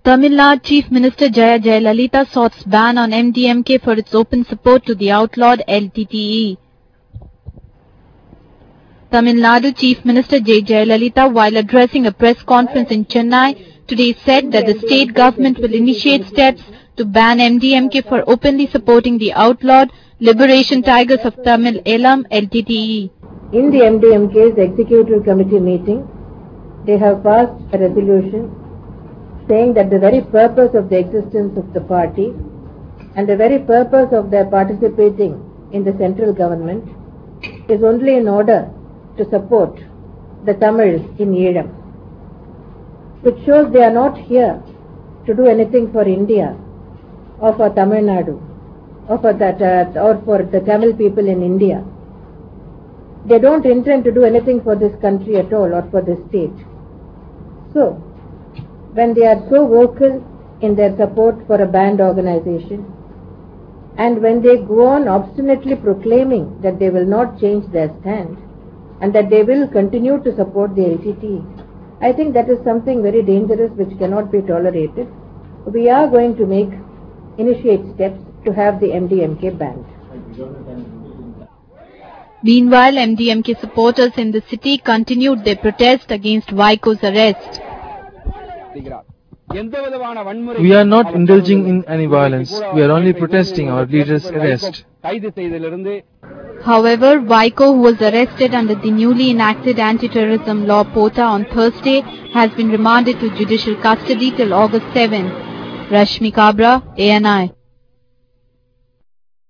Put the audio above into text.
Tamil Nadu Chief Minister Jaya Jayalalitha sought ban on MDMK for its open support to the outlawed LTTE. Tamil Nadu Chief Minister Jaya Jayalalitha, while addressing a press conference in Chennai today, said that the state government will initiate steps to ban MDMK for openly supporting the outlawed Liberation Tigers of Tamil Elam LTTE. In the MDMK's executive committee meeting, they have passed a resolution saying that the very purpose of the existence of the party and the very purpose of their participating in the central government is only in order to support the Tamils in Elam, which shows they are not here to do anything for India or for Tamil Nadu or for the Tamil people in India. They don't intend to do anything for this country at all or for this state. So, when they are so vocal in their support for a banned organization, and when they go on obstinately proclaiming that they will not change their stand and that they will continue to support the LTTE, I think that is something very dangerous which cannot be tolerated. We are going to initiate steps to have the MDMK banned. Meanwhile, MDMK supporters in the city continued their protest against Vaiko's arrest. We are not indulging in any violence. We are only protesting our leader's arrest. However, Vaiko, who was arrested under the newly enacted anti-terrorism law POTA on Thursday, has been remanded to judicial custody till August 7. Rashmi Kabra, ANI.